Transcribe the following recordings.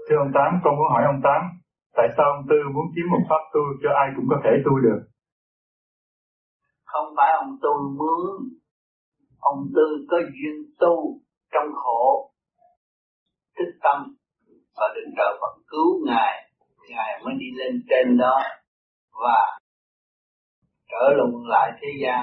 Thưa ông Tám, con muốn hỏi ông Tám, tại sao ông Tư muốn kiếm một pháp tu cho ai cũng có thể tu được? Không phải ông Tư muốn, ông Tư có duyên tu trong khổ, thức tâm và định trời Phật cứu Ngài mới đi lên trên đó và trở lùng lại thế gian,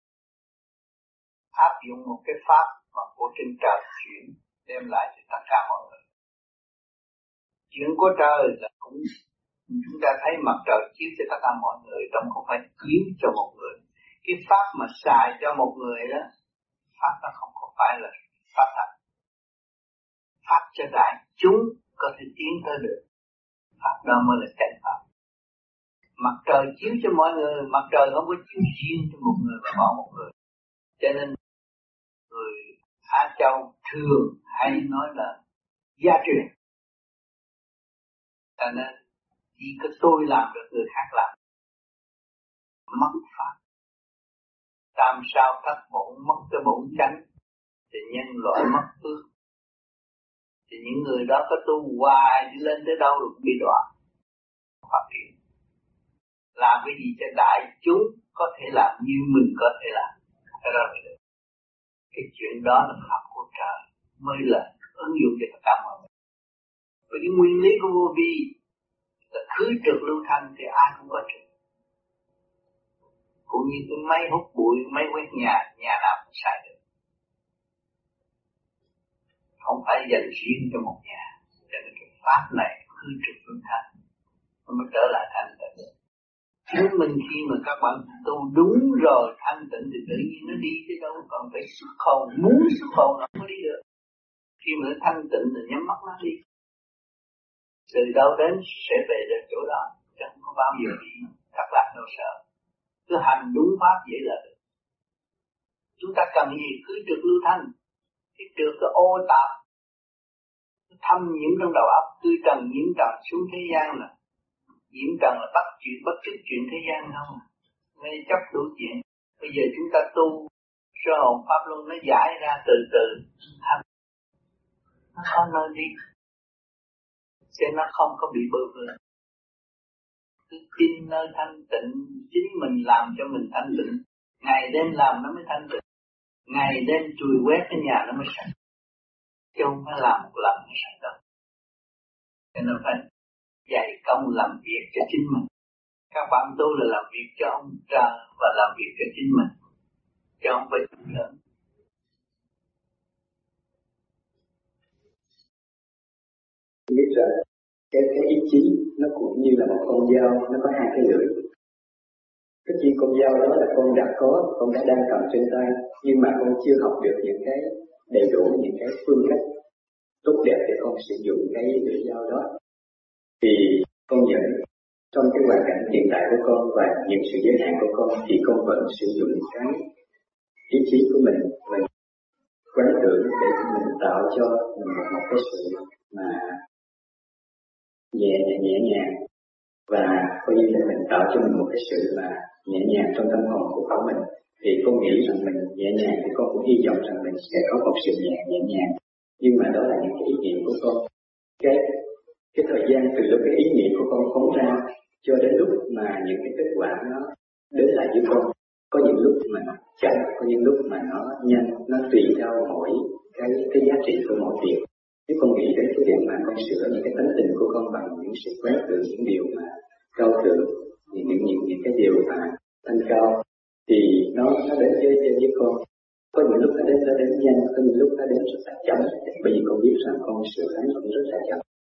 áp dụng một cái pháp mà của trên trời chuyển đem lại cho tất cả mọi người. Chuyện của trời là cũng chúng ta thấy mặt trời chiếu cho tất cả mọi người, trong không phải chiếu cho một người. Cái pháp mà xài cho một người đó, pháp đó không phải là pháp thật. Pháp cho đại chúng có thể tiến tới được, pháp đó mới là chân pháp. Mặt trời chiếu cho mọi người, mặt trời không có chiếu riêng cho một người và bỏ một người. Cho nên người Á Châu thường hay nói là gia truyền. Cho nên chỉ có tôi làm được, người khác làm mất pháp. Tam sao thất bổn, mất cái bổn chánh thì nhân loại mất phước. Thì những người đó có tu hoài đi lên tới đâu cũng bị đoạn phát triển. Làm cái gì cho đại chúng có thể làm như mình có thể làm. Thế đó mới được. Cái chuyện đó là pháp của trời mới là ứng dụng cho tất cả mọi người. Với cái nguyên lý của vô vi là khứ trượt lưu thanh thì ai cũng có trượt. Cũng như cái máy hút bụi, máy quét nhà nào cũng xài được. Không phải dành riêng cho một nhà. Cho nên cái pháp này khứ trượt lưu thanh nó mới trở lại thanh tịnh. Chúng mình khi mà các bạn tu đúng rồi thanh tịnh thì tự nhiên nó đi tới đâu, còn phải xuất hồn, muốn xuất hồn nó không có đi được. Khi mà nó thanh tịnh thì nhắm mắt nó đi. Từ đâu đến sẽ về đến chỗ đó, chứ không có bao giờ đi thất lạc đâu sợ. Cứ hành đúng pháp vậy là được. Chúng ta cần gì cứ trượt lưu thanh, cái trượt cái ô tạp, thâm nhiễm trong đầu óc, tư trần nhiễm trần xuống thế gian nè. Nhiễm trần là bất cứ chuyện thế gian không, mê chấp đủ chuyện. Bây giờ chúng ta tu sơ hồn pháp luân nó giải ra từ từ thanh, nó có nơi đi, cho nó không có bị bơ vơ. Cứ tin nơi thanh tịnh, chính mình làm cho mình thanh tịnh, ngày đêm làm nó mới thanh tịnh, ngày đêm chùi quét cái nhà nó mới sạch, chứ không phải làm một lần nó sạch đâu. Cho nên phải dạy công làm việc cho chính mình. Các bạn tu là làm việc cho ông trời và làm việc cho chính mình, chứ không phải chuyện lớn. Biết rồi, cái ý chí nó cũng như là một con dao, nó có hai cái lưỡi. Cái chi con dao đó là con đã đang cầm trên tay, nhưng mà con chưa học được những cái đầy đủ, những cái phương cách tốt đẹp để con sử dụng cái lưỡi dao đó. Thì con nhận trong cái hoàn cảnh hiện tại của con và những sự giới hạn của con thì con vẫn sử dụng cái ý chí của mình quán tưởng để mình tạo cho mình một cái sự mà nhẹ nhàng và coi như là mình tạo cho mình một cái sự mà nhẹ nhàng trong tâm hồn của mình. Thì con nghĩ rằng mình nhẹ nhàng thì con cũng hy vọng rằng mình sẽ có một sự nhẹ nhàng. Nhưng mà đó là những cái ý niệm của con. Cái thời gian từ lúc cái ý niệm của con phóng ra cho đến lúc mà những cái kết quả nó đến lại với con, có những lúc mà nó chậm, có những lúc mà nó nhanh, nó tùy theo mỗi cái giá trị của mỗi việc. Nếu con nghĩ đến cái việc mà con sửa những cái tánh tình của con bằng những sự quán tưởng, những điều mà cao thượng, những cái điều mà thanh cao, thì nó đến với con. Có những lúc nó đến nhanh, có những lúc nó đến rất là chậm. Bởi vì con biết rằng con sửa nó cũng rất là chậm.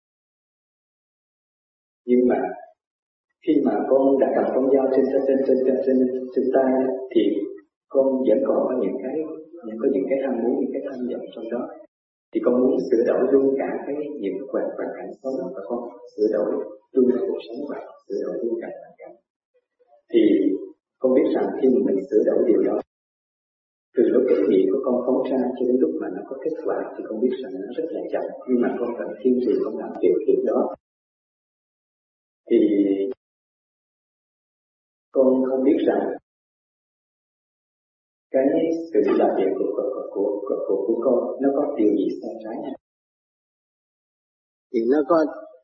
Nhưng mà khi mà con đã cầm con dao trên tay thì con vẫn còn có những cái ham muốn, những cái tham vọng trong đó. Thì con muốn sửa đổi luôn cả những hoàn cảnh sống và con sửa đổi luôn cả cuộc sống và sửa đổi luôn cả hoàn cảnh. Thì con biết rằng khi mà mình sửa đổi điều đó, từ lúc cái ý nghĩ của con phóng ra cho đến lúc mà nó có kết quả thì con biết rằng nó rất là chậm, nhưng mà con phải kiên trì con làm việc đó. Thì con không biết rằng cái sự làm việc của con nó có điều gì sai trái hay? Thì nó có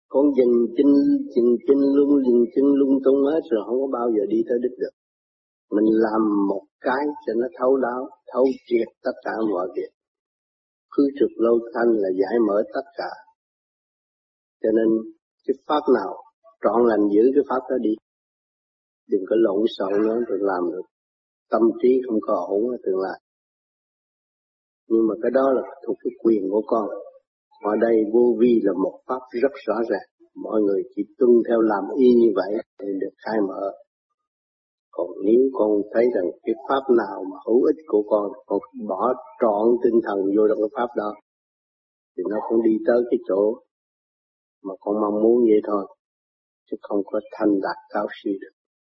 Con dừng chân lung tung hết rồi không có bao giờ đi tới đích được. Mình làm một cái cho nó thấu đáo, thấu triệt tất cả mọi việc. Khứ trực lâu thanh là giải mở tất cả. Cho nên cái pháp nào trọn lành giữ cái pháp đó đi. Đừng có lộn xộn nữa rồi làm được. Tâm trí không có ổn ở tương lai. Nhưng mà cái đó là thuộc cái quyền của con. Ở đây vô vi là một pháp rất rõ ràng. Mọi người chỉ tuân theo làm y như vậy thì được khai mở. Còn nếu con thấy rằng cái pháp nào mà hữu ích của con bỏ trọn tinh thần vô trong cái pháp đó thì nó cũng đi tới cái chỗ mà con mong muốn vậy thôi, chứ không có thành đạt cao siêu được.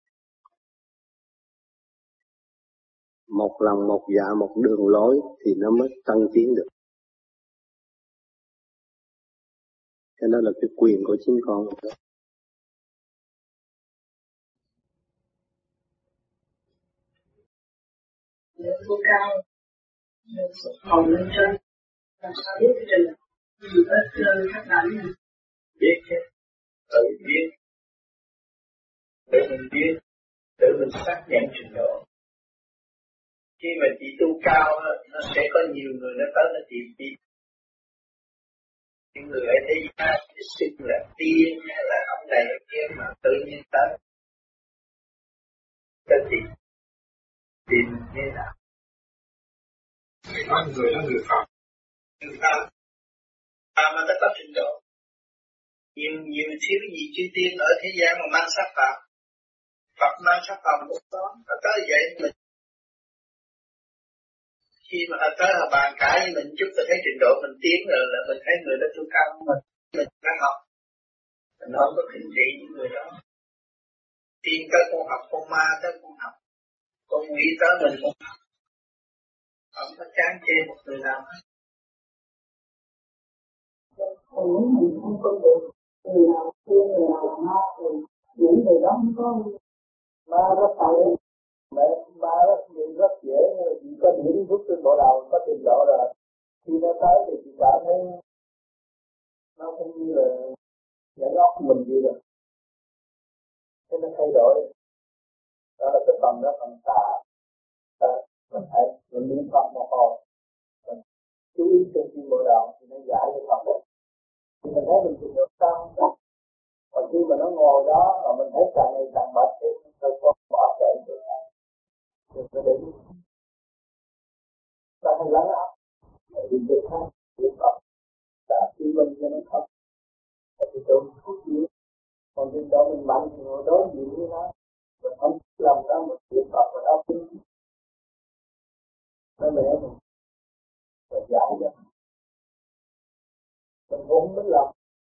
Một lòng một dạ một đường lối thì nó mới tăng tiến được. Cái đó là cái quyền của chính con. Vô cao, hồn lên trên, làm sao biết cái trình gì hết các bạn này. Biết chứ, tự biết, tự mình biết, tự mình xác nhận trình độ. Khi mà chị tu cao, nó sẽ có nhiều người nó tới nó tìm biết. Những người ở thế gian xưng là tiên hay là ông này ông kia mà tự nhiên tới. Tới tìm như nào? Người đó người Phật. Người ta mà ta có trình độ. Nhiều thiếu gì chư tiên ở thế gian mà mang sắc phạm. Phật mang sắc phạm một đó, ta tới vậy mình. Khi mà ta tới họ bàn cãi với mình chút, ta thấy trình độ mình tiến rồi là mình thấy người đó tu cao của mình đã học. Mình không có khinh thị những người đó. Tiên tới con học, con ma tới con học, con quỷ tới mình cũng học. Không có chán chê một người nào hết. Còn nếu mình không phân biệt người nào tiên, người nào là ma thì những người đó không có ma rất tài. Ma rất dễ, nhưng mà chỉ có điểm rút trên bộ đầu, có trình độ rồi. Khi nó tới thì chị cảm thấy nó không như là dẫn óc mình gì được. Thế nó thay đổi. Đó là cái phần đó, phần tà. Mình thấy, mình niệm Phật một hồi, mình chú ý trong tim bộ đầu thì nó giải cái Phật đó. Thì mình thấy mình trình độ cao không chắc. Còn khi mà nó ngồi đó mà mình thấy càng ngày càng mệt thì tôi có bỏ chạy được. Đừng có để ta hay lắng áp vì người khác niệm Phật đã chứng minh cho nó thật. Thì tôi không chịu. Còn trên đó mình mạnh thì ngồi đối diện với nó, mình không làm đó một niệm Phật mà đau tim nó mẹ mình và giải cho mình cũng biết làm.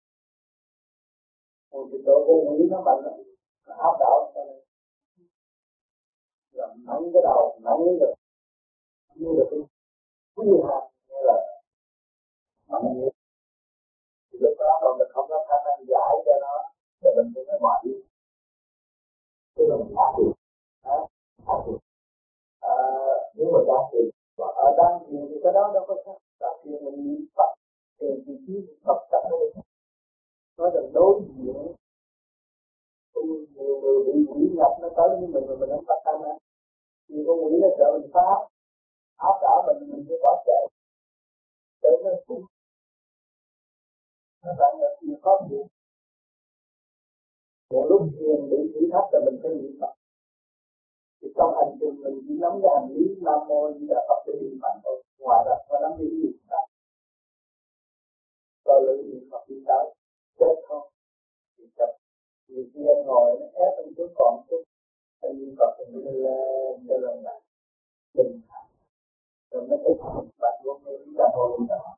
Còn trên đó con quỷ nó mạnh lắm, nó áp đảo cho nên làm nặng cái đầu, nặng cái ngực, như là cái quý hạt, như là mạnh như thì lúc đó mà mình không có khả năng giải cho nó thì mình cũng phải bỏ đi. Tức là mình áp được, áp được. Nếu mà đạt được và ở đang thiền thì cái đó đâu có khác. Đạt thiền mình niệm Phật, thiền thì chỉ Phật tập nó đi. Nói rằng đối diện nhiều người bị quỷ nhập nó tới với mình mà mình không bắt ăn á. Vì con quỷ nó sợ mình phá, áp đảo mình phải bỏ chạy. Để nó cũng nó bạn là chịu khó thiền. Một lúc thiền bị thử thách là mình phải niệm Phật. Thì trong hành trình mình chỉ nắm cái hành lý Nam Mô Di Đà Phật để niệm Phật thôi. Ngoài ra có nắm lý niệm Phật. Rồi lượng niệm Phật đi tới, chết không? Thì chậm. Nhiều khi anh ngồi nó ép anh xuống còn chút. Anh niệm Phật thì nó lên cho lần này. Bình thản. Rồi nó thấy bạn vô nghe Di Đà Phật đi đó.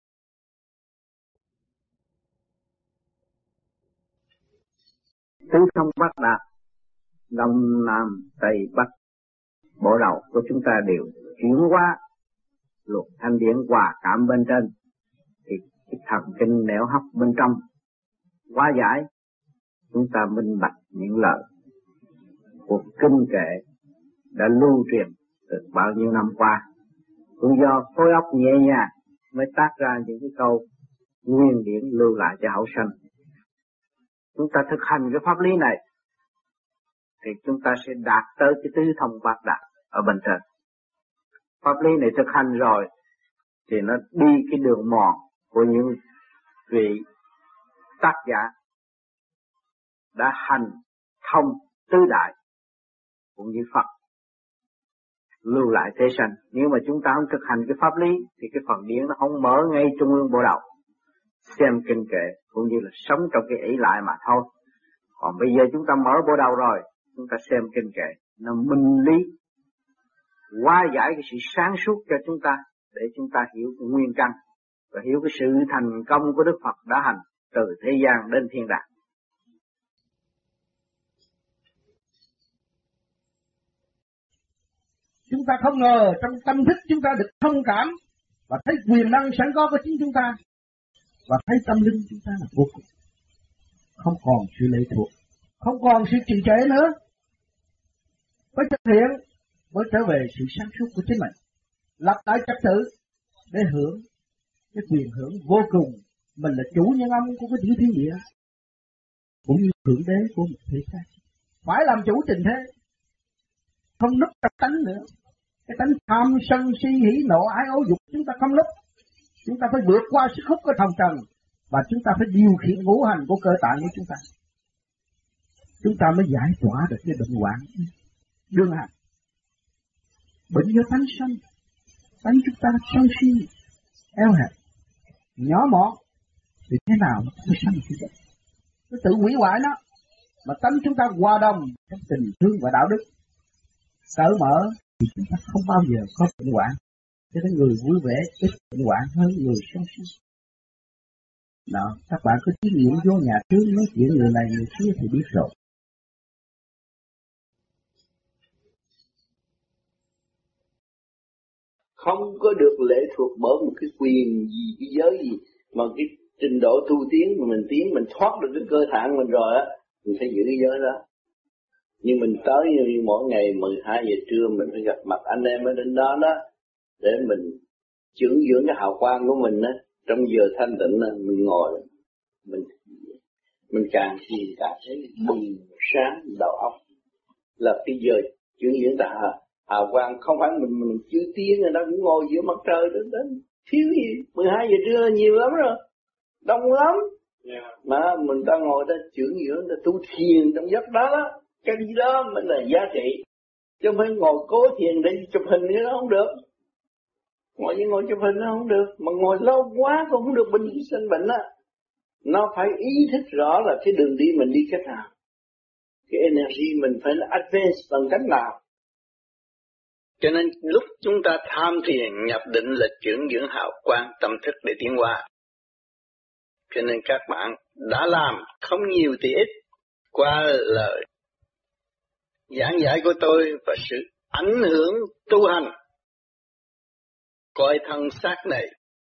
Tứ thông Bắc Đạt, Đông Nam Tây Bắc, bộ đầu của chúng ta đều chuyển hóa luồng thanh điển hòa cảm bên trên, thì cái thần kinh nẻo hấp bên trong hóa giải, chúng ta minh bạch những lời của kinh kệ đã lưu truyền từ bao nhiêu năm qua, cũng do khối óc nhẹ nhàng mới tác ra những cái câu nguyên điển lưu lại cho hậu sanh. chúng ta thực hành cái pháp lý này thì chúng ta sẽ đạt tới cái tứ thông bát đạo ở bên trên. Pháp lý này thực hành rồi thì nó đi cái đường mòn của những vị tác giả đã hành thông tứ đại cũng như Phật lưu lại thế sanh. Nếu mà chúng ta không thực hành cái pháp lý thì cái phần điển nó không mở ngay trung ương bộ đầu, xem kinh kệ cũng như là sống trong cái ỷ lại mà thôi. Còn bây giờ chúng ta mở bộ đầu rồi, chúng ta xem kinh kệ nó minh lý, hóa giải cái sự sáng suốt cho chúng ta để chúng ta hiểu cái nguyên căn và hiểu cái sự thành công của Đức Phật đã hành từ thế gian đến thiên đàng. Chúng ta không ngờ trong tâm thức chúng ta được thông cảm và thấy quyền năng sẵn có của chính chúng ta, và thấy tâm linh chúng ta là vô cùng, không còn sự lệ thuộc, không còn sự trì trệ nữa, mới thực hiện, mới trở về sự sáng suốt của chính mình, lập lại trật tự để hưởng cái quyền hưởng vô cùng. Mình là chủ nhân âm của cái tiểu thiên địa, cũng như thượng đế của một thế khác, phải làm chủ tình thế, không núp trong tánh nữa. Cái tánh tham sân si hỉ nộ ái ố dục chúng ta không núp. Chúng ta phải vượt qua sức hút của thòng trần và chúng ta phải điều khiển ngũ hành của cơ tạng của chúng ta. Chúng ta mới giải tỏa được cái bệnh hoạn đương hành. Bệnh do tánh sân, tánh chúng ta sân si, eo hẹp, nhỏ mọn thì thế nào nó mới sanh như vậy? Nó tự hủy hoại nó. Mà tánh chúng ta hòa đồng trong tình thương và đạo đức, cởi mở thì chúng ta không bao giờ có bệnh hoạn. Cho nên người vui vẻ ít bệnh hoạn hơn người sân si. Đó, các bạn cứ thí nghiệm vô nhà trước nói chuyện người này người kia thì biết rồi. Không có được lệ thuộc bởi một cái quyền gì, cái giới gì, mà cái trình độ tu tiến mà mình tiến, mình thoát được cái cơ tạng mình rồi á, mình phải giữ cái giới đó. Nhưng mình tới như mỗi ngày 12 giờ trưa mình phải gặp mặt anh em ở trên đó đó, để mình dưỡng cái hào quang của mình á. Trong giờ thanh tịnh mình ngồi, mình càng thiền càng thấy bừng sáng đầu óc. Là cái giờ dưỡng ta hào quang, không phải mình chưa tiến người ta cũng ngồi giữa mặt trời đến thiếu gì. 12 giờ trưa nhiều lắm rồi, đông lắm. Mà mình ta ngồi ta dưỡng ta tu thiền trong giấc đó đó, cái gì đó mới là giá trị. Chứ không phải ngồi cố thiền để chụp hình cái đó không được. Ngồi chụp hình nó không được, mà ngồi lâu quá cũng không được, sinh bệnh á. Nó phải ý thức rõ là cái đường đi mình đi cách nào, cái energy mình phải là advance bằng cách nào. Cho nên lúc chúng ta tham thiền nhập định là chuyển dưỡng hào quang tâm thức để tiến hóa. Cho nên các bạn đã làm không nhiều thì ít, qua lời giảng giải của tôi và sự ảnh hưởng tu hành, coi thân xác này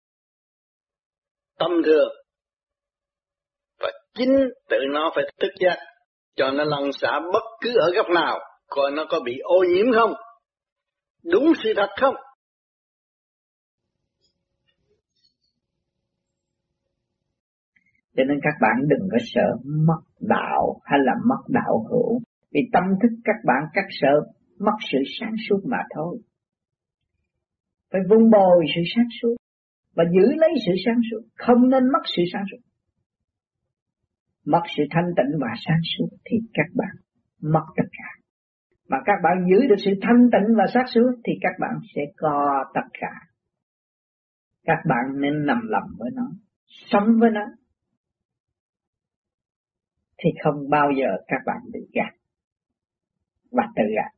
tâm thường, và chính tự nó phải thức giác cho nó lăn xả bất cứ ở góc nào, coi nó có bị ô nhiễm không, đúng sự thật không. Cho nên các bạn đừng có sợ mất đạo hay là mất đạo hữu, vì tâm thức các bạn cắt sợ mất sự sáng suốt mà thôi. Phải vun bồi sự sáng suốt và giữ lấy sự sáng suốt, không nên mất sự sáng suốt. Mất sự thanh tịnh và sáng suốt thì các bạn mất tất cả. Mà các bạn giữ được sự thanh tịnh và sáng suốt thì các bạn sẽ có tất cả. Các bạn nên nằm lòng với nó, sống với nó, thì không bao giờ các bạn bị gạt và tự gạt.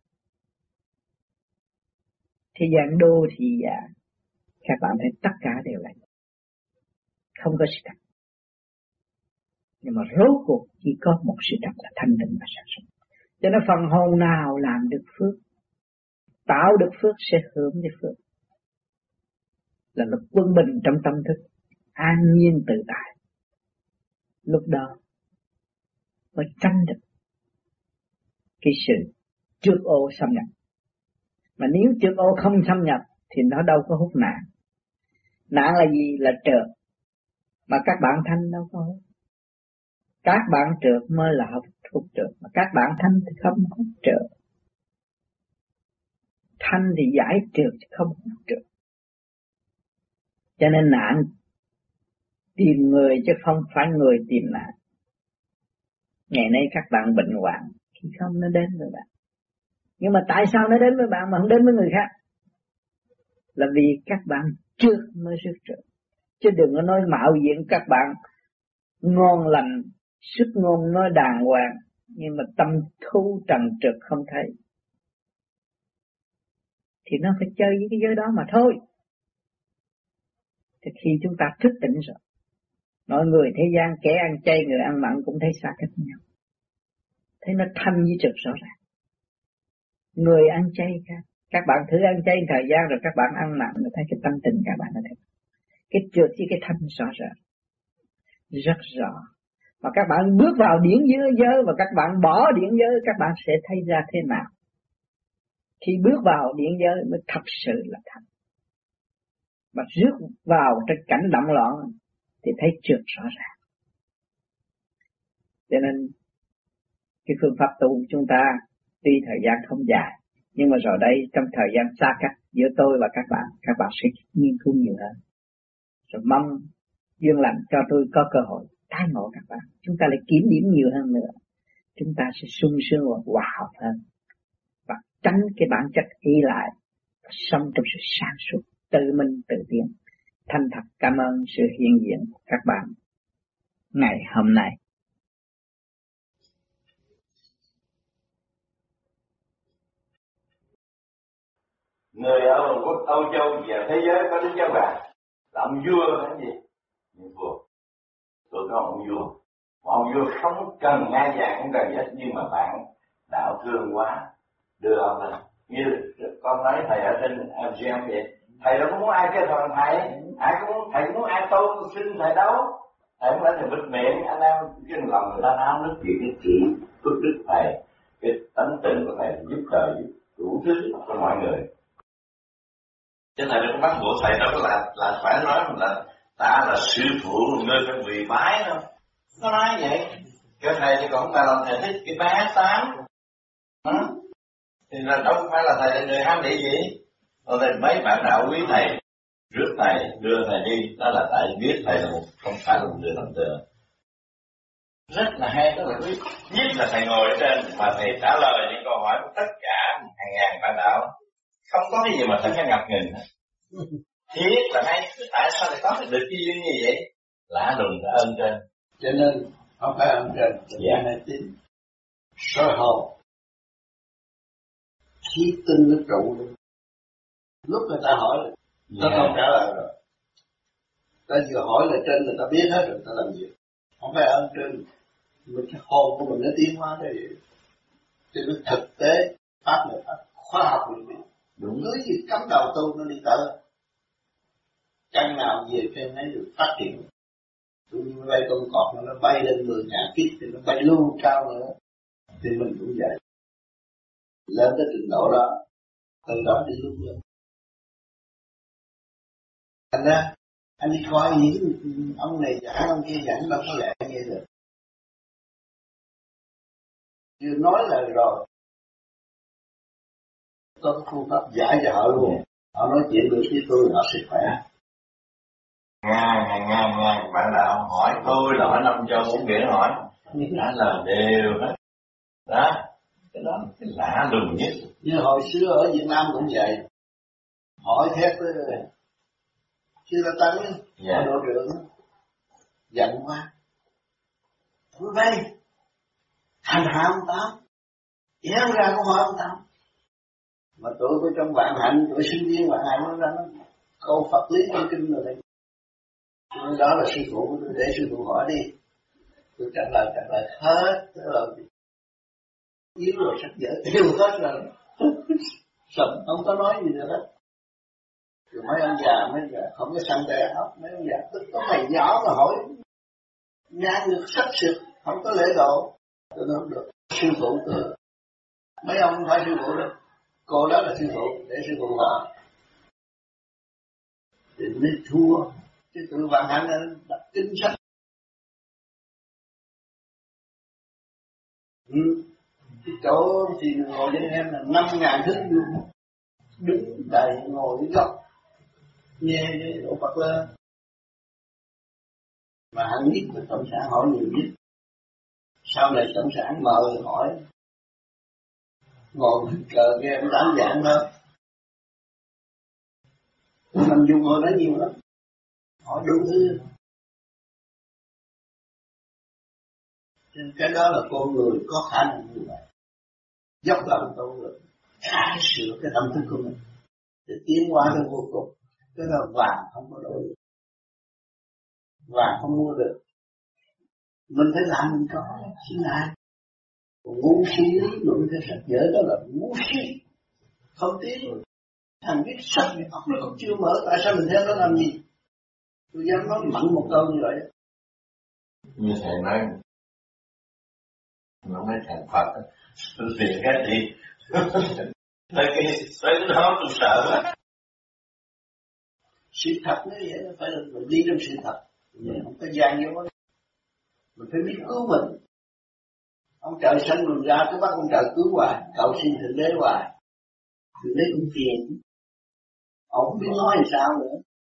Thế gian đô thì các bạn thấy tất cả đều là không có sự thật. Nhưng mà rốt cuộc chỉ có một sự thật là thanh tịnh và sáng suốt. Cho nên phần hồn nào làm được phước, tạo được phước sẽ hưởng được phước. Là lúc quân bình trong tâm thức, an nhiên tự tại. Lúc đó mới tránh được cái sự trước ô xâm nhập. Mà nếu trước ô không xâm nhập thì nó đâu có hút nạn. Nạn là gì? Là trượt. Mà các bạn thanh đâu có hút. Các bạn trượt mới là hút trượt, mà các bạn thanh thì không hút trượt. Thanh thì giải trượt chứ không hút trượt. Cho nên nạn tìm người chứ không phải người tìm nạn. Ngày nay các bạn bệnh hoạn, khi không nó đến với bạn. Nhưng mà tại sao nó đến với bạn mà không đến với người khác? Là vì các bạn trượt mới sức trượt. Chứ đừng có nói mạo diện các bạn ngon lành, sức ngôn nói đàng hoàng, nhưng mà tâm thu trần trượt không thấy. Thì nó phải chơi với cái giới đó mà thôi. Thì khi chúng ta thức tỉnh rồi, mọi người thế gian kẻ ăn chay người ăn mặn cũng thấy xa cách nhau. Thấy nó thanh với trượt rõ ràng. Người ăn chay khác, các bạn thử ăn chay thời gian rồi các bạn ăn mặn rồi thấy cái tâm tình các bạn nó thấy. Cái trượt với cái thanh rõ ràng, rất rõ. Mà các bạn bước vào điển giới và các bạn bỏ điển giới, các bạn sẽ thấy ra thế nào. Khi bước vào điển giới mới thật sự là thanh. Mà rước vào trên cảnh động loạn thì thấy trượt rõ ràng. Cho nên cái phương pháp tu của chúng ta tuy thời gian không dài, nhưng mà rồi đây trong thời gian xa cách giữa tôi và các bạn sẽ nghiên cứu nhiều hơn. Rồi mong duyên lành cho tôi có cơ hội tái ngộ các bạn. Chúng ta lại kiểm điểm nhiều hơn nữa. Chúng ta sẽ sung sướng và hòa hợp hơn. Và tránh cái bản chất ý lại. Và sống trong sự sáng suốt, tự mình tự tiến. Thành thật cảm ơn sự hiện diện của các bạn ngày hôm nay. Người ở Hồng Quốc, Âu Châu và thế giới có Đức Giáo Hoàng là ông vua là gì? Những vua. Tôi có ông vua. Ông vua không cần ngai vàng, không cần gì, nhưng mà bạn đạo thương quá đưa ông lên. Như con nói thầy ở trên MGM vậy, thầy đâu có muốn ai kêu thằng thầy, ai cũng muốn, thầy cũng muốn ai tôi xin thầy đâu. Thầy không phải thầy bịt miệng, anh em cái lòng người ta áo nước chuyện cái chỉ phước đức thầy, cái tánh tình của thầy giúp đời giúp đủ thứ cho mọi người. Chứ thầy đừng có bắt buộc thầy đâu có là phải nói là ta là sư phụ, ngươi phải quỳ bái đâu. Nó nói vậy. Cái thầy thì còn ta làm thầy thích cái bá tám. Thì là đâu phải là thầy là người ham địa gì. Rồi thầy mấy bạn đạo quý thầy, rước thầy, đưa thầy đi, đó là tại biết thầy là không phải là một người làm tựa. Rất là hay, rất là quý. Nhất là thầy ngồi ở trên mà thầy trả lời những câu hỏi của tất cả hàng ngàn bạn đạo. Không có cái gì mà thầy phải ngập ngừng hết. Thiết là hay, tại sao lại có được cái duyên như vậy? Lạ lùng đã ơn trên. Cho nên không phải ơn trên, là mê tín. Soi hồn. Khí tinh nó trụ luôn. Lúc người ta hỏi, nó không trả lời rồi. Ta vừa hỏi là trên người ta biết hết rồi, ta làm gì? Không phải ơn trên. Mình cái hồn của mình nó tiến hóa thế vậy. Cho nên thực tế, pháp này pháp khoa học mình đúng cứ gì cắm đầu tu nó đi tới. Căn nào về trên ấy được phát triển. Tôi như bay con cọp nó bay lên 10.000 kít thì nó bay luôn cao nữa. Thì mình cũng vậy. Lên tới trình độ đó, từ đó đi luôn lên. Thành ra, anh đi coi những ông này giảng, ông kia giảng đâu có lẽ như được. Chưa nói là rồi. Có cái phương pháp giải cho họ luôn. Họ nói chuyện được với tôi, họ sẽ khỏe. Ngàn bạn đạo hỏi tôi là hỏi 5 châu 4 biển hỏi. Trả lời đều hết. Đó. Cái đó cái lạ lùng nhất. Như hồi xưa ở Việt Nam cũng vậy. Hỏi thét tới chưa là tăng ở đội trưởng giận quá. Thôi vây hành hạ ông Tám, kéo ra cũng hỏi ông Tám. Mà tụi tôi trong vạn hạnh, tụi sinh viên vạn hạnh nó ra nó câu Phật lý trong kinh rồi này. Đó là sư phụ của tôi, để sư phụ hỏi đi. Tôi trả lời hết, tức là yếu rồi sách vở tiêu hết rồi. Sầm không có nói gì nữa hết. Rồi mấy ông già không có săn tay ốc, mấy ông già tức có mày nhỏ mà hỏi ngang được sách sực, không có lễ độ. Tôi nói không được. Sư phụ tôi, mấy ông không phải sư phụ đâu, cô đó là sư phụ, để sư phụ hỏi. Thì mới thua, chứ tụi bạn hẳn là đọc kinh sách Cái chỗ thì ngồi với em là 5.000 thước vuông, đứng đầy ngồi góc nghe cái độ Phật lên. Mà hắn biết là Cộng sản hỏi nhiều nhất. Sau này Cộng sản mời hỏi, ngồi cờ nghe em đánh giảng đó. Mình dùng ngồi đó nhiều lắm, hỏi đủ thứ. Cái đó là con người có khả năng như vậy, dốc lòng con người cải sửa cái tâm thức của mình để tiến qua cái vô cùng. Cái là vàng không có đổi, vàng không mua được, mình phải làm mình có xin lại. Ngu si lý luận theo sách vở đó là ngu si, không tiến. Thằng biết sách thì óc nó còn chưa mở, tại sao mình theo nó làm gì? Tôi dám nói mặn một câu như vậy. Như thầy nói, nó nói thành Phật, tôi tiền cái gì? Tới cái đó tôi sợ quá. Sự thật như vậy, phải là mình đi trong sự thật. Mình không có gian vô đó. Mình phải biết cứu mình. Ông trời sanh mình ra, cứ bắt ông trời cứu hoài, cầu xin Thượng Đế hoài. Thượng Đế cũng phiền. Ông không biết nói làm sao nữa.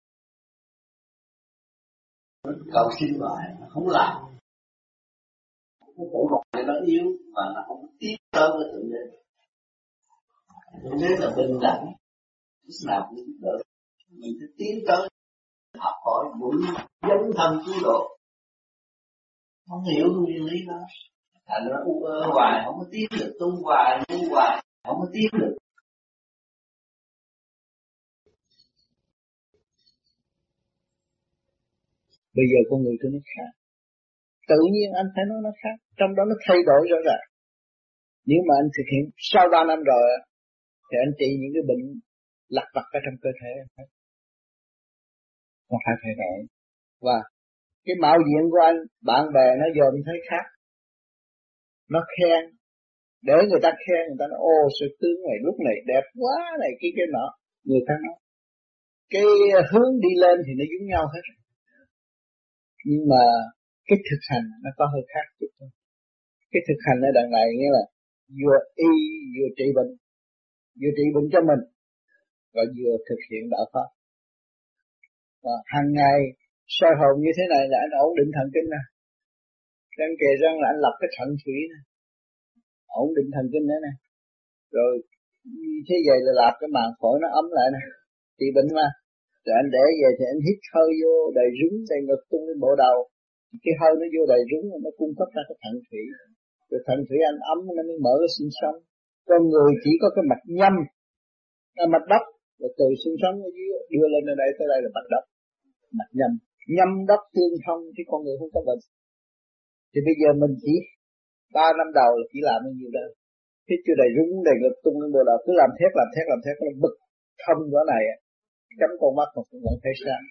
Cầu xin hoài, nó không làm. Cái tổ hợp này nó yếu, và nó không tiếp tới với Thượng Đế. Thượng Đế là bình đẳng, lúc nào cũng giúp đỡ. Mình phải tiến tới, học hỏi, muốn dấn thân cứu độ. Không hiểu nguyên lý đó. Thành nó u hoài, không có tiến được, tu hoài, không có tiến được. Bây giờ con người tôi nó khác. Tự nhiên anh thấy nó khác, trong đó nó thay đổi rõ ràng. Nếu mà anh thực hiện sau 3 năm rồi thì anh trị những cái bệnh lặt vặt ở trong cơ thể nó phải thay đổi. Và cái mạo diện của anh, bạn bè nó dòm thấy khác, nó khen, để người ta khen, người ta nói ô sự tướng này lúc này đẹp quá này cái nọ, người ta nói cái hướng đi lên thì nó giống nhau hết, nhưng mà cái thực hành nó có hơi khác chút thôi. Cái thực hành ở đằng này nghĩa là vừa y vừa trị bệnh cho mình và vừa thực hiện đạo pháp. Và hàng ngày soi hồn như thế này là anh ổn định thần kinh nè, đang kề răng là anh lập cái thận thủy nè, ổn định thần kinh nữa nè, rồi thế vậy là làm cái màng phổi nó ấm lại nè, trị bệnh mà. Rồi anh để về thì anh hít hơi vô đầy rúng đầy ngực tung lên bộ đầu, cái hơi nó vô đầy rúng nó cung cấp ra cái thận thủy, rồi thận thủy anh ấm nó mới mở cái xương sống. Con người chỉ có cái mạch nhâm, cái mạch đất, rồi từ xương sống ở dưới đưa lên ở đây tới đây là mạch đất, mạch nhâm đất tương thông chứ con người không có bệnh. Thì bây giờ mình chỉ 3 năm đầu là chỉ làm bao nhiêu đó, hít chưa đầy rúng đầy ngực tung lên bộ đầu, cứ làm thét nó bực thông chỗ này, chấm con mắt mà cũng vẫn thấy sáng.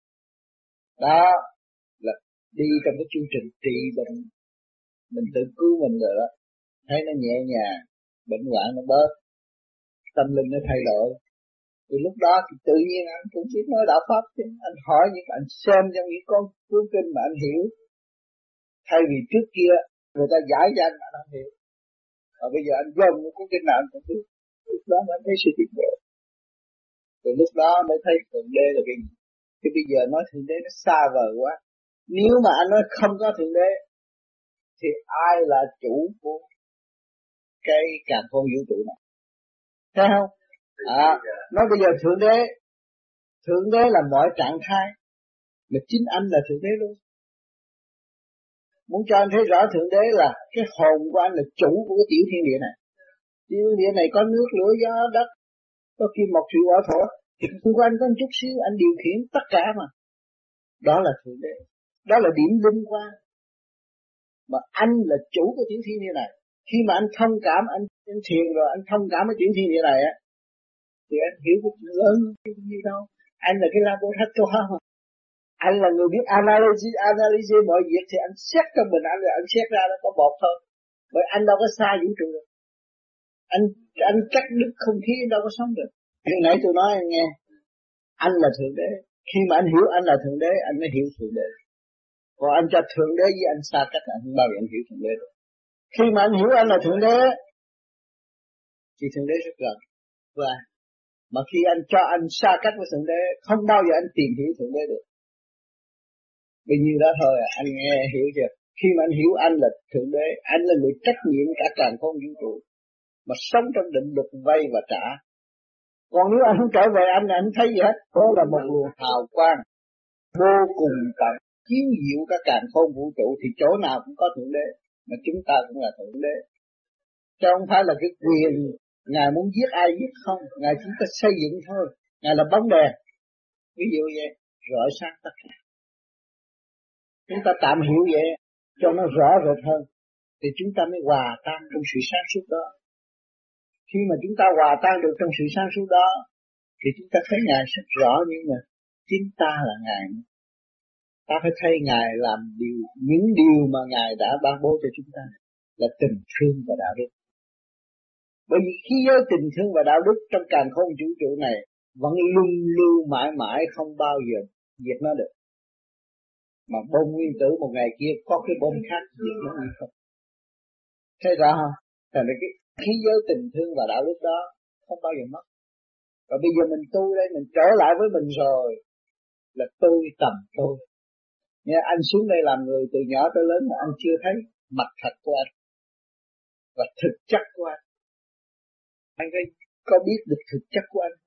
Đó là đi trong cái chương trình trị bệnh, mình tự cứu mình rồi đó, thấy nó nhẹ nhàng, bệnh hoạn nó bớt, tâm linh nó thay đổi. Từ lúc đó thì tự nhiên anh cũng biết nói đạo pháp chứ, anh hỏi những anh xem trong những con cuốn kinh mà anh hiểu, thay vì trước kia người ta giải cho anh không hiểu. Và bây giờ anh dồn một cuốn kinh nào anh cũng biết, lúc đó mới thấy sự tiến bộ. Từ lúc đó mới thấy Thượng Đế là cái gì. Thì bây giờ nói Thượng Đế nó xa vời quá. Nếu mà anh nói không có Thượng Đế thì ai là chủ của cái càn khôn vũ trụ này? Thấy không? Nói bây giờ Thượng Đế là mọi trạng thái, mà chính anh là Thượng Đế luôn. Muốn cho anh thấy rõ Thượng Đế là cái hồn của anh là chủ của cái tiểu thiên địa này. Tiểu thiên địa này có nước, lửa, gió, đất, có kim, mộc, thủy, hỏa, thổ. Xung quanh có một chút xíu anh điều khiển tất cả mà. Đó là Thượng Đế. Đó là điểm linh quan. Mà anh là chủ của tiểu thiên địa này. Khi mà anh thông cảm, anh thiền rồi, anh thông cảm với tiểu thiên địa này á, thì anh hiểu cái chuyện lớn như đâu. Anh là cái laboratory mà. Anh là người biết analyze mọi việc, thì anh xét trong mình anh rồi anh xét ra nó có bột thôi. Bởi anh đâu có xa vũ trụ được. Anh cắt đứt không khí anh đâu có sống được. Hồi nãy tôi nói anh nghe, anh là Thượng Đế. Khi mà anh hiểu anh là Thượng Đế, anh mới hiểu Thượng Đế. Còn anh cho Thượng Đế với anh xa cách, anh không bao giờ anh hiểu Thượng Đế được. Khi mà anh hiểu anh là Thượng Đế thì Thượng Đế rất gần với anh. Mà khi anh cho anh xa cách với Thượng Đế, không bao giờ anh tìm hiểu Thượng Đế được. Bao nhiêu đó thôi anh nghe hiểu chưa? Khi mà anh hiểu anh là Thượng Đế, anh là người trách nhiệm cả càn khôn vũ trụ, mà sống trong định luật vay và trả. Còn nếu anh không trở về anh thấy gì hết. Đó là một luồng hào quang vô cùng tận chiếu diệu cả càn khôn vũ trụ, thì chỗ nào cũng có Thượng Đế, mà chúng ta cũng là Thượng Đế. Chứ không phải là cái quyền Ngài muốn giết ai giết không, Ngài chỉ có xây dựng thôi. Ngài là bóng đèn, ví dụ vậy, rọi sáng tất cả. Chúng ta tạm hiểu vậy cho nó rõ rệt hơn, thì chúng ta mới hòa tan trong sự sáng suốt đó. Khi mà chúng ta hòa tan được trong sự sáng suốt đó, thì chúng ta thấy Ngài rất rõ, nhưng mà chính ta là Ngài. Ta phải thấy Ngài làm những điều mà Ngài đã ban bố cho chúng ta là tình thương và đạo đức. Bởi vì khí giới tình thương và đạo đức trong càn khôn vũ trụ này vẫn luân lưu mãi mãi, không bao giờ diệt nó được. Mà bom nguyên tử một ngày kia có cái bom khác diệt nó như không. Thấy rõ không? Thành ra cái khí giới tình thương và đạo đức đó không bao giờ mất. Và bây giờ mình tu đây, mình trở lại với mình rồi, là tôi tầm tôi. Nghe anh xuống đây làm người từ nhỏ tới lớn mà anh chưa thấy mặt thật của anh và thực chất của anh. Anh có biết được thực chất của anh?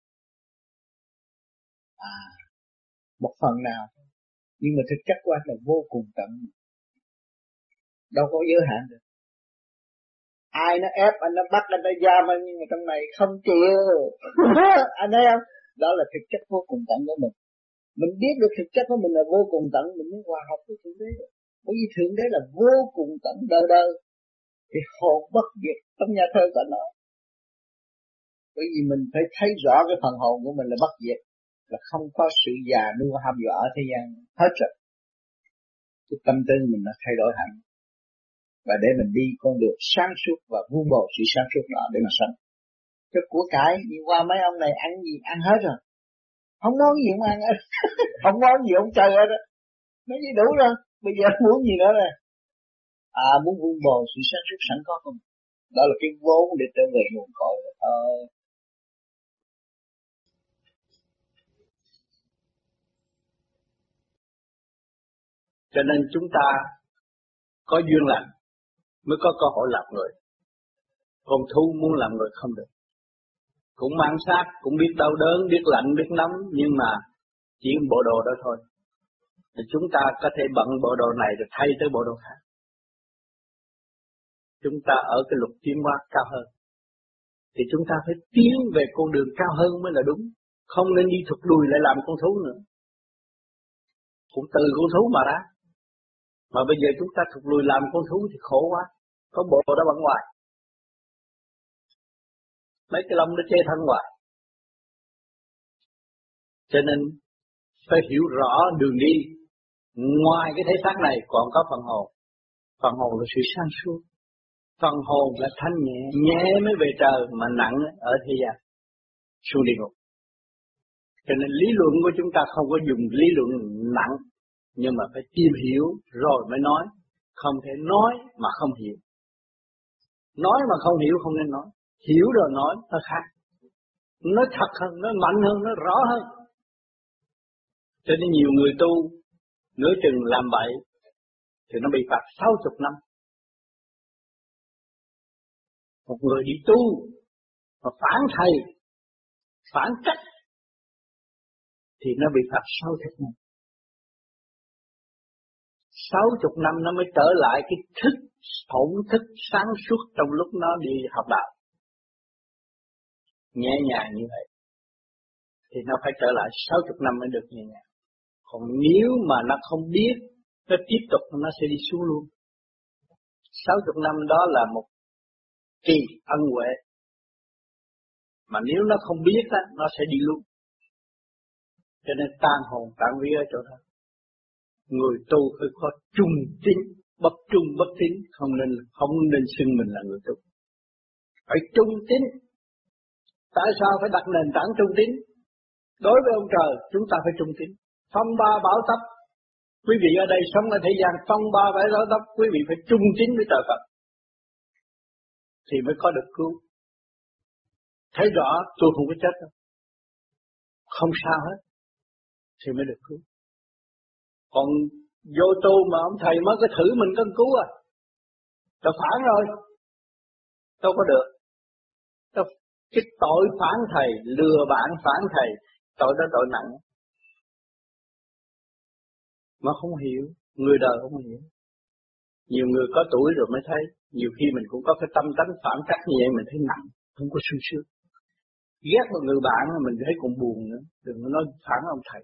Một phần nào. Nhưng mà thực chất của anh là vô cùng tận. Đâu có giới hạn được. Ai nó ép anh, nó bắt anh, nó giam anh, nhưng mà trong này không chịu. Anh thấy không? Đó là thực chất vô cùng tận của mình. Mình biết được thực chất của mình là vô cùng tận, mình mới hòa hợp với Thượng Đế. Bởi vì Thượng Đế là vô cùng tận đời đời. Thì hồn bất diệt trong nhà thơ có nói. Bởi vì mình phải thấy rõ cái phần hồn của mình là bất diệt, là không có sự già nua hăm dọa ở thế gian hết rồi. Cái tâm tư mình nó thay đổi hẳn, và để mình đi con đường sáng suốt và vun bồi sự sáng suốt đó để mà sống. Cái của cải đi qua mấy ông này ăn gì ăn hết rồi, không nói gì không ăn hết. Không nói gì không chơi hết á, nói gì đủ rồi, bây giờ muốn gì nữa rồi. Muốn vun bồi sự sáng suốt sẵn có không, đó là cái vốn để trở về nguồn cội. Cho nên chúng ta có duyên lành mới có cơ hội làm người. Con thú muốn làm người không được. Cũng mang xác, cũng biết đau đớn, biết lạnh, biết nóng, nhưng mà chỉ bộ đồ đó thôi. Thì chúng ta có thể bận bộ đồ này rồi thay tới bộ đồ khác. Chúng ta ở cái luật tiến hóa cao hơn, thì chúng ta phải tiến về con đường cao hơn mới là đúng. Không nên đi thụt lùi lại làm con thú nữa. Cũng từ con thú mà ra. Mà bây giờ chúng ta thụt lùi làm con thú thì khổ quá. Có bộ đó bằng ngoài. Mấy cái lông nó che thân ngoài. Cho nên phải hiểu rõ đường đi. Ngoài cái thể xác này còn có phần hồn. Phần hồn là sự sáng suốt. Phần hồn là thanh nhẹ. Nhẹ mới về trời, mà nặng ở thế gian, xuống địa ngục. Cho nên lý luận của chúng ta không có dùng lý luận nặng, nhưng mà phải tìm hiểu rồi mới nói. Không thể nói mà không hiểu. Nói mà không hiểu không nên nói. Hiểu rồi nói nó khác. Nói thật hơn, nói mạnh hơn, nói rõ hơn. Cho nên nhiều người tu nửa chừng làm bậy thì nó bị phạt 60 năm. Một người đi tu mà phản thầy, phản cách thì nó bị phạt 60 năm. 60 năm nó mới trở lại cái thức, thổn thức sáng suốt trong lúc nó đi học đạo. Nhẹ nhàng như vậy thì nó phải trở lại 60 năm mới được nhẹ nhàng. Còn nếu mà nó không biết, nó tiếp tục nó sẽ đi xuống luôn. 60 năm đó là một kỳ ân huệ. Mà nếu nó không biết á, nó sẽ đi luôn. Cho nên tan hồn tan vía ở chỗ đó. Người tu phải có trung tín, bất trung bất tín, không nên xưng mình là người tu. Phải trung tín. Tại sao phải đặt nền tảng trung tín? Đối với ông trời, chúng ta phải trung tín. Phong ba bão táp. Quý vị ở đây sống ở thế gian, phong ba bão táp, quý vị phải trung tín với trời Phật. thì mới có được cứu. Thấy rõ tôi không có chết đâu, không sao hết, thì mới được cứu. Còn vô tu mà ông thầy mới có thử mình có cứu à, tao phản rồi, đâu có được. Cái tội phản thầy, lừa bạn phản thầy, tội đó tội nặng. Mà không hiểu, người đời không hiểu. Nhiều người có tuổi rồi mới thấy, nhiều khi mình cũng có cái tâm tánh phản cách như vậy mình thấy nặng, không có sung sướng. Ghét một người bạn mình thấy cũng buồn nữa, đừng có nói phản ông thầy.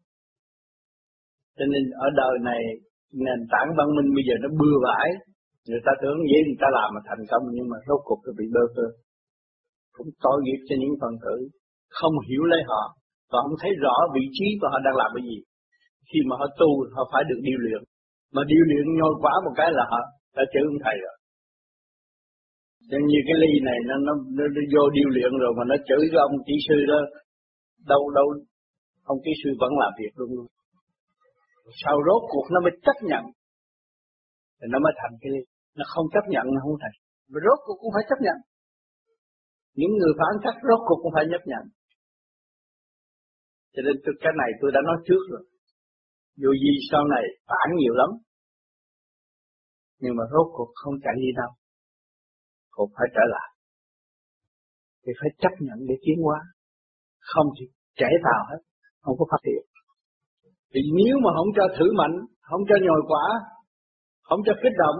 Cho nên ở đời này nền tảng văn minh bây giờ nó bừa bãi, người ta tưởng vậy người ta làm mà thành công nhưng mà rốt cuộc nó bị bơ vơ. Cũng tội nghiệp cho những phần tử không hiểu lấy họ và không thấy rõ vị trí của họ đang làm cái gì. Khi mà họ tu họ phải được điều luyện, mà điều luyện nhồi quả một cái là họ đã chữ ông thầy rồi. Nên như cái ly này nó vô điều luyện rồi mà nó chửi cái ông kỹ sư đó, đâu ông kỹ sư vẫn làm việc luôn. Sau rốt cuộc nó mới chấp nhận, thì nó mới thành cái ly. Nó không chấp nhận nó không thành, mà rốt cuộc cũng phải chấp nhận. Những người phản cách rốt cuộc cũng phải chấp nhận. Cho nên cái này tôi đã nói trước rồi. Dù gì sau này phản nhiều lắm, nhưng mà rốt cuộc không chạy đi đâu, cũng phải trở lại. Thì phải chấp nhận để tiến hóa, không thì chảy vào hết, không có phát triển. Vì nếu mà không cho thử mạnh, không cho nhồi quả, không cho kích động,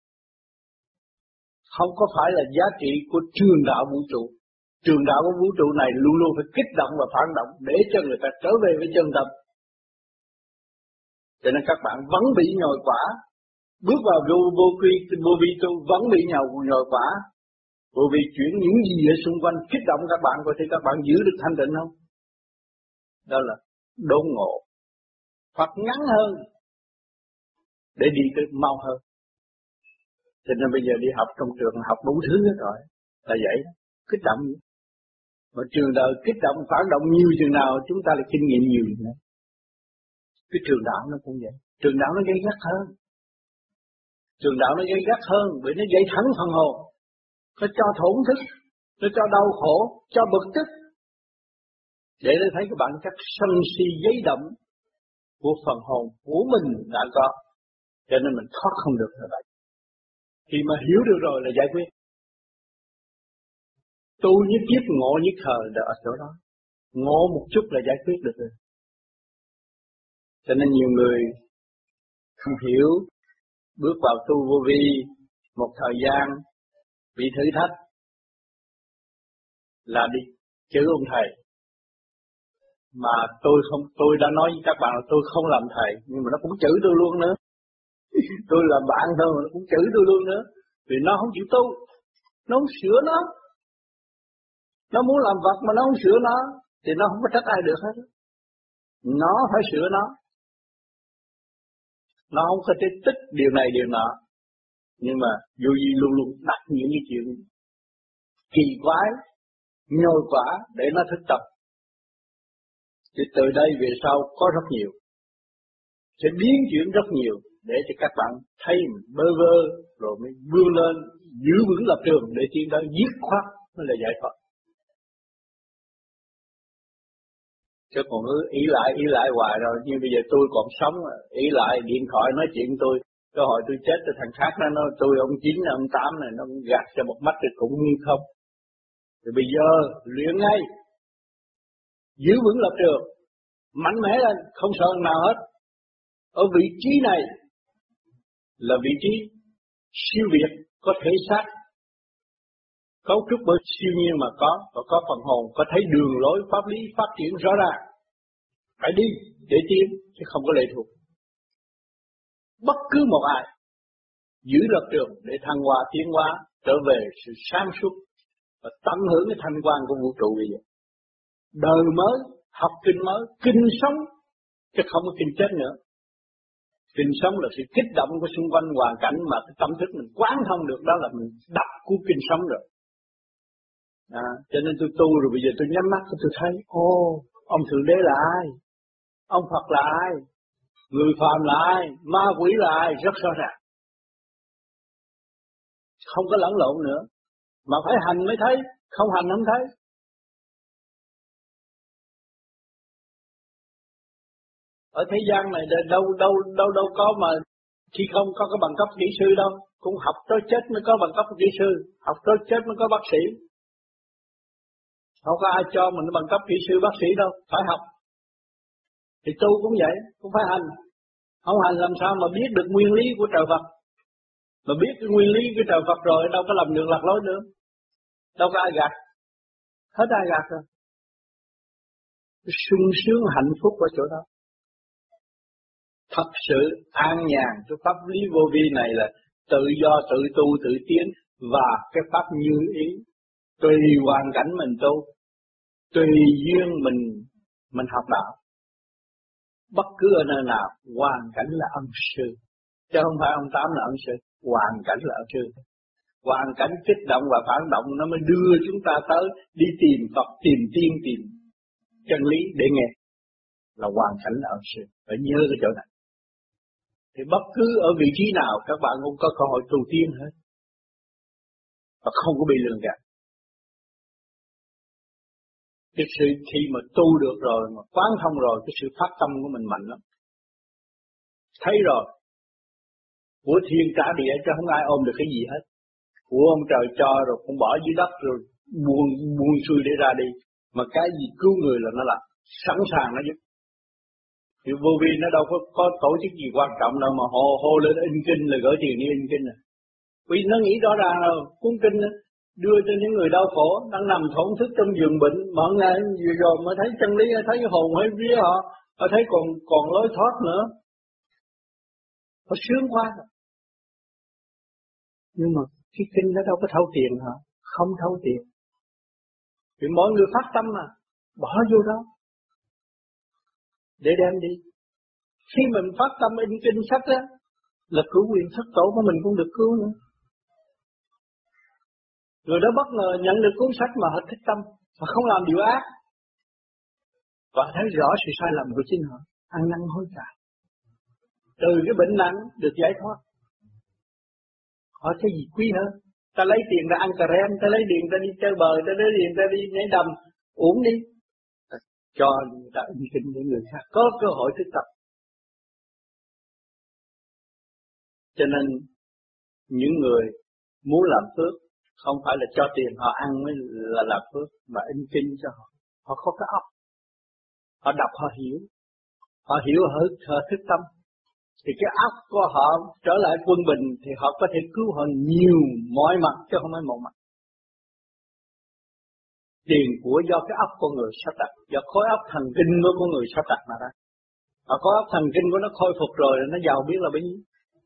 không có phải là giá trị của trường đạo vũ trụ. Trường đạo của vũ trụ này luôn luôn phải kích động và phản động để cho người ta trở về với chân tâm. Cho nên các bạn vẫn bị nhồi quả, bước vào vô vi tu vẫn bị nhồi quả. Vô vi chuyển những gì ở xung quanh kích động các bạn, có thể các bạn giữ được thanh tịnh không? Đó là đốn ngộ, hoặc ngắn hơn để đi tới mau hơn. Cho nên bây giờ đi học trong trường học đủ thứ hết rồi, là vậy, kích động. Mà trường đời kích động, phản động nhiều chừng nào chúng ta lại kinh nghiệm nhiều nữa. Cái trường đạo nó cũng vậy, trường đạo nó gây gắt hơn. Trường đạo nó gây gắt hơn vì nó dạy thẳng phần hồn. Nó cho thổn thức, nó cho đau khổ, cho bực tức. Để nó thấy cái bản chất sân si giấy động của phần hồn của mình đã có. Cho nên mình thoát không được như vậy. Khi mà hiểu được rồi là giải quyết. Tu nhất kiếp ngộ nhất thời là ở chỗ đó. Ngộ một chút là giải quyết được rồi. Cho nên nhiều người không hiểu, bước vào tu vô vi một thời gian bị thử thách là đi chữ ông thầy. Mà tôi đã nói với các bạn là tôi không làm thầy, nhưng mà nó cũng chửi tôi luôn nữa. Tôi làm bạn thôi mà nó cũng chửi tôi luôn nữa. Vì nó không chịu tu, nó không sửa nó. Nó muốn làm vật mà nó không sửa nó, thì nó không có trách ai được hết. Nó phải sửa nó. Nó không có thể tích điều này điều nọ. Nhưng mà dù gì luôn luôn đặt những cái chuyện kỳ quái, nhồi quả để nó thức tập. Thì từ đây về sau có rất nhiều. Sẽ biến chuyển rất nhiều để cho các bạn thấy mình bơ vơ rồi mới vươn lên giữ vững lập trường để tiến tới dứt khoát mới là giải thoát. Chứ còn cứ ý lại hoài rồi, nhưng bây giờ tôi còn sống, ý lại điện thoại nói chuyện tôi, cơ hội tôi chết thì thằng khác nó nói tôi ông 9, ông 8 này nó gạt cho một mắt thì cũng như không. Thì bây giờ luyện ngay, giữ vững lập trường, mạnh mẽ lên, không sợ nào hết. Ở vị trí này là vị trí siêu việt, có thể xác, cấu trúc bởi siêu nhiên mà có, và có phần hồn, có thấy đường lối pháp lý phát triển rõ ràng. Phải đi để tiến, chứ không có lệ thuộc. Bất cứ một ai giữ lập trường để thăng hoa, tiến hóa, trở về sự sáng suốt và tận hưởng cái thanh quan của vũ trụ bây giờ. Đời mới, học kinh mới, kinh sống, chứ không có kinh chết nữa. Kinh sống là sự kích động của xung quanh hoàn cảnh mà cái tâm thức mình quán thông được, đó là mình đọc của kinh sống rồi. Cho nên tôi tu rồi bây giờ tôi nhắm mắt tôi thấy, ông Thượng Đế là ai? Ông Phật là ai? Người phàm là ai? Ma quỷ là ai? Rất rõ ràng. Không có lẫn lộn nữa. Mà phải hành mới thấy, không hành không thấy. Ở thế gian này đâu có mà khi không có cái bằng cấp kỹ sư đâu, cũng học tới chết mới có bằng cấp kỹ sư, học tới chết mới có bác sĩ. Không có ai cho mình bằng cấp kỹ sư bác sĩ đâu, phải học. Thì tu cũng vậy, cũng phải hành. Không hành làm sao mà biết được nguyên lý của trời Phật. Mà biết cái nguyên lý của trời Phật rồi đâu có làm được lạc lối nữa. Đâu có ai gạt. Hết ai gạt rồi. Sung sướng hạnh phúc ở chỗ đó. Thật sự an nhàn cái pháp lý vô vi này là tự do, tự tu, tự tiến và cái pháp như ý. Tùy hoàn cảnh mình tu, tùy duyên mình học đạo. Bất cứ ở nơi nào, hoàn cảnh là ân sư. Chứ không phải ông Tám là ân sư, hoàn cảnh là ân sư. Hoàn cảnh kích động và phản động nó mới đưa chúng ta tới đi tìm Phật, tìm tiên, tìm chân lý để nghe. Là hoàn cảnh là ân sư. Phải nhớ cái chỗ này. Thì bất cứ ở vị trí nào các bạn cũng có cơ hội tu tiên hết. Và không có bị lường gạt. Cái sự khi mà tu được rồi, mà quán thông rồi, cái sự phát tâm của mình mạnh lắm. Thấy rồi. Của thiên trả địa chứ không ai ôm được cái gì hết. Của ông trời cho rồi cũng bỏ dưới đất rồi buông xuôi để ra đi. Mà cái gì cứu người là nó làm. Sẵn sàng nó giúp. Thì vô vi nó đâu có tổ chức gì quan trọng đâu mà hô lên in kinh là gửi tiền đi in kinh à. Vì nó nghĩ rõ ràng là cuốn kinh đó, đưa cho những người đau khổ đang nằm thổn thức trong giường bệnh, mọi ngày vừa rồi mới thấy chân lý, thấy hồn hay vía họ thấy còn lối thoát nữa. Họ sướng quá rồi. Nhưng mà cái kinh nó đâu có thâu tiền hả? Không thâu tiền. Vì mọi người phát tâm mà bỏ vô đó để đem đi. Khi mình phát tâm in kinh sách á, là cứu quyền thất tổ của mình cũng được cứu nữa. Người đó bất ngờ nhận được cuốn sách mà họ thích tâm, mà không làm điều ác. Và thấy rõ sự sai lầm của chính họ, ăn năn hối cải. Từ cái bệnh nặng được giải thoát. Họ thấy gì quý hơn. Ta lấy tiền ra ăn cà rem, ta lấy tiền ta đi chơi bời, ta lấy tiền ta đi nhảy đầm, uống đi. Cho người ta in kinh để người khác có cơ hội thức tập. Cho nên những người muốn làm phước không phải là cho tiền họ ăn mới là làm phước, mà in kinh cho họ. Họ có cái óc, họ đọc họ hiểu họ thức tâm. Thì cái óc của họ trở lại quân bình thì họ có thể cứu họ nhiều mọi mặt chứ không phải một mặt. Tiền của do cái óc con người sắp đặt, do khối óc thần kinh của con người sắp đặt mà ra. Và khối óc thần kinh của nó khôi phục rồi nó giàu biết là bấy nhiêu.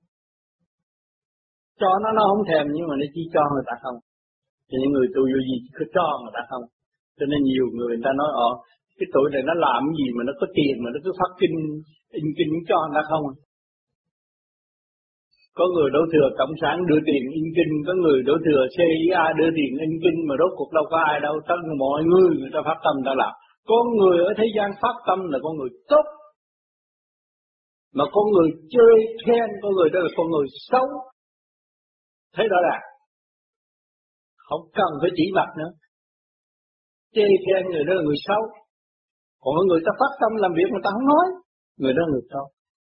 Cho nó không thèm nhưng mà nó chỉ cho người ta không. Thì những người tu vô gì cứ cho người ta không. Cho nên nhiều người ta nói cái tuổi này nó làm cái gì mà nó có tiền mà nó cứ phát kinh, in kinh cho người ta không. Có người đổ thừa cộng sản đưa tiền in kinh, có người đổ thừa CIA đưa tiền in kinh mà rốt cuộc đâu có ai đâu. Tất mọi người ta phát tâm ta làm. Con người ở thế gian phát tâm là con người tốt. Mà con người chơi khen con người đó là con người xấu. Thấy rõ ràng. Không cần phải chỉ mặt nữa. Chê khen người đó là người xấu. Còn người ta phát tâm làm việc người ta không nói, người đó là người xấu.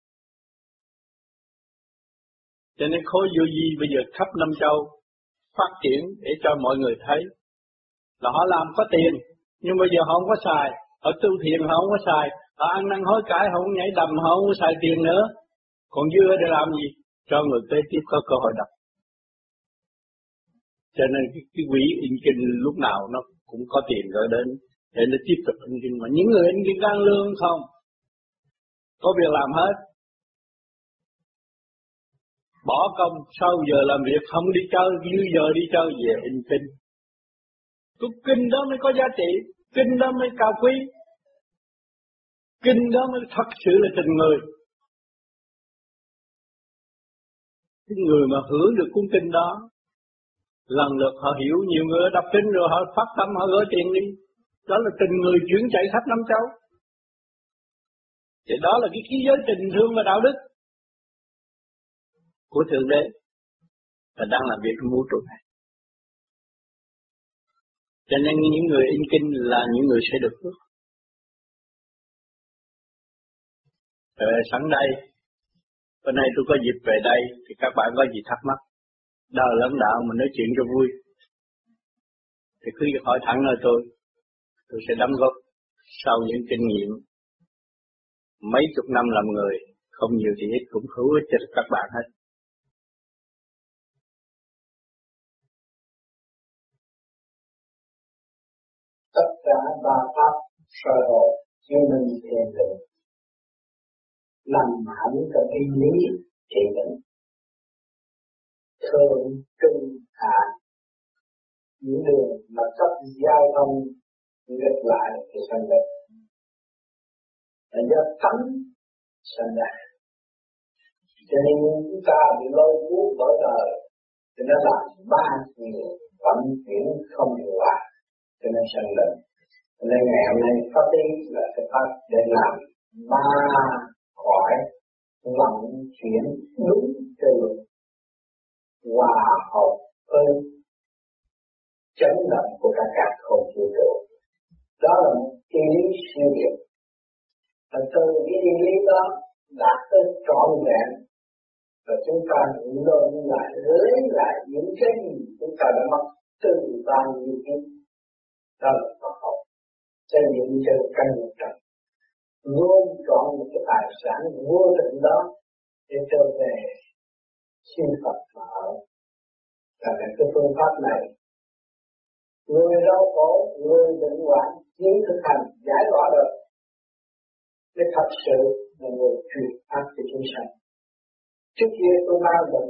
Cho nên khối vô vi bây giờ khắp năm châu phát triển để cho mọi người thấy là họ làm có tiền, nhưng bây giờ họ không có xài, họ tu thiền họ không có xài, họ ăn năn hối cải họ không nhảy đầm họ không có xài tiền nữa, còn dư để làm gì? Cho người kế tiếp có cơ hội đọc. Cho nên cái quỹ in kinh lúc nào nó cũng có tiền gửi đến để nó tiếp tục in kinh, mà những người in kinh ăn lương không, có việc làm hết. Bỏ công sau giờ làm việc không đi chơi, dư giờ đi chơi về in kinh. Cái kinh đó mới có giá trị, kinh đó mới cao quý, kinh đó mới thật sự là tình người. Cái người mà hưởng được cuốn kinh đó, lần lượt họ hiểu, nhiều người đọc kinh rồi họ phát tâm họ gửi tiền đi. Đó là tình người chuyển chạy khắp năm châu. Thì đó là cái khí giới tình thương và đạo đức của Thượng Đế và đang làm việc trong vũ trụ này. Cho nên những người in kinh là những người sẽ được phước. Sẵn đây, bữa nay tôi có dịp về đây thì các bạn có gì thắc mắc, đời lãnh đạo mình nói chuyện cho vui, thì cứ hỏi thẳng lời tôi sẽ đóng góp sau những kinh nghiệm mấy chục năm làm người, không nhiều thì ít cũng hữu ích cho các bạn hết. Tất cả ba pháp soi hồn chứng minh thiền định, nằm hẳn trong cái lý trị định, thường trung hạ, những đường mà cấp giao thông ngược lại thì sanh bệnh, là do tánh sanh ra. Cho nên chúng ta bị lôi cuốn bởi đời, cho nên làm ba nhiều vận chuyển không hiệu quả, cho nên sanh bệnh. Cho nên ngày hôm nay pháp lý là cái pháp để làm ba khỏi vận chuyển đúng theo luật hòa hợp với chấn động của cả các không vũ trụ. Đó là một cái lý siêu việt. Và từ cái lý đó đạt tới trọn vẹn, và chúng ta luôn lại lấy lại những cái gì chúng ta đã mất từ bao nhiêu kiếp. Đó là Phật học xây dựng cho căn một trận, luôn chọn một cái tài sản vô định đó để trở về xin Phật mà ở. Và cái phương pháp này, người đau khổ, người bệnh hoạn, những thực hành giải tỏa được, mới thật sự là người truyền pháp cho chúng sanh. Trước kia tôi mang bệnh,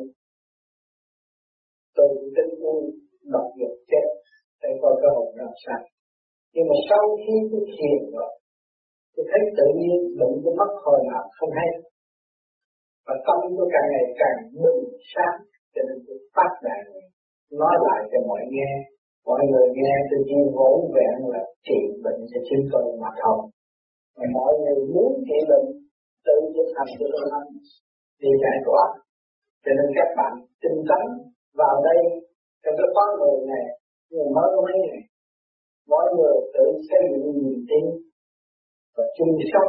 tôi tin tôi đọc được chết, để coi cái hồn làm sao. Nhưng mà sau khi tôi thiền rồi, tôi thấy tự nhiên bệnh tôi mất hồi nào không hay. Và tâm tôi càng ngày càng bừng sáng, cho nên tôi phát đại nói lại cho mọi người nghe tôi chỉ vốn vẹn là trị bệnh cho chính tôi mà không. Mà mọi người muốn trị bệnh tự thực hành cho tôi ăn thì giải tỏa. Cho nên các bạn tinh tấn vào đây trong cái khóa người này, nhưng mới có mấy ngày, mọi người tự xây dựng niềm tin và chung sống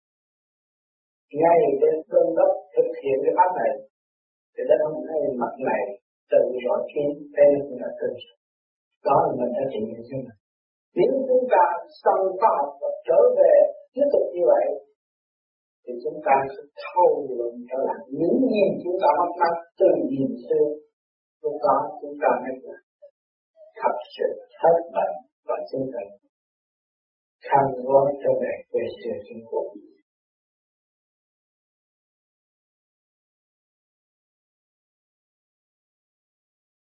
ngay đến đôn đốc thực hiện cái pháp này, thì đến hôm nay mặt này tự rõ kiến đây là cơ sở. Đó là mình đã trị như thế này. Nếu chúng ta xong khoa học và trở về tiếp tục như vậy, thì chúng ta sẽ thâu luận trở lại những gì chúng ta mất mát từ nhìn xưa. Lúc đó chúng ta mới là thật sự hết bệnh và chứng bệnh khăn gói trở về quê xưa chính phủ.